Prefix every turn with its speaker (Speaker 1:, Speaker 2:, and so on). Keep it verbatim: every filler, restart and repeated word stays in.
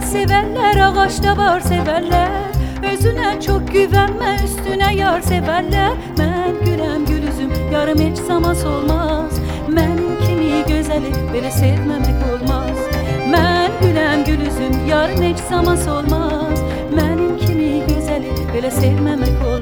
Speaker 1: severler, ağaçta var severler. Özüne çok güvenme, üstüne yar severler. Mən güləm gül üzüm, yarım heç zaman solmaz. Mənim kimi gözəli belə sevməmək olmaz. Mən güləm gül üzüm, yarım heç zaman solmaz. Mənim kimi gözəli belə sevməmək olmaz.